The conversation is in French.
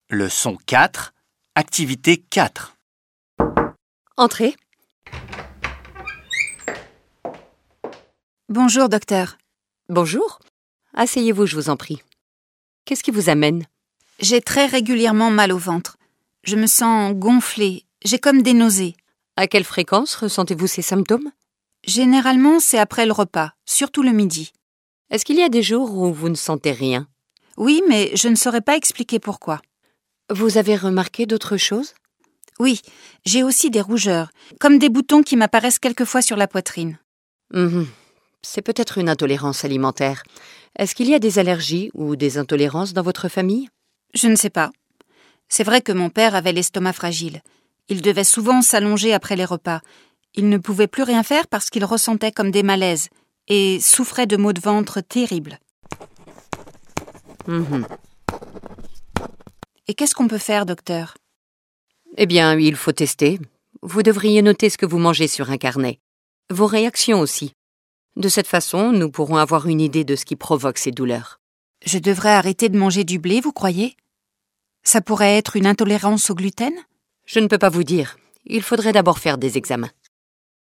Leçon 4, activité 4. Entrez. Bonjour, docteur. Bonjour. Asseyez-vous, je vous en prie. Qu'est-ce qui vous amène? J'ai très régulièrement mal au ventre. Je me sens gonflée. J'ai comme des nausées. À quelle fréquence ressentez-vous ces symptômes? Généralement, c'est après le repas, surtout le midi. Est-ce qu'il y a des jours où vous ne sentez rien? Oui, mais je ne saurais pas expliquer pourquoi. Vous avez remarqué d'autres choses? Oui, j'ai aussi des rougeurs, comme des boutons qui m'apparaissent quelquefois sur la poitrine. C'est peut-être une intolérance alimentaire. Est-ce qu'il y a des allergies ou des intolérances dans votre famille? Je ne sais pas. C'est vrai que mon père avait l'estomac fragile. Il devait souvent s'allonger après les repas. Il ne pouvait plus rien faire parce qu'il ressentait comme des malaises et souffrait de maux de ventre terribles. Et qu'est-ce qu'on peut faire, docteur? Eh bien, il faut tester. Vous devriez noter ce que vous mangez sur un carnet. Vos réactions aussi. De cette façon, nous pourrons avoir une idée de ce qui provoque ces douleurs. Je devrais arrêter de manger du blé, vous croyez? Ça pourrait être une intolérance au gluten? Je ne peux pas vous dire. Il faudrait d'abord faire des examens.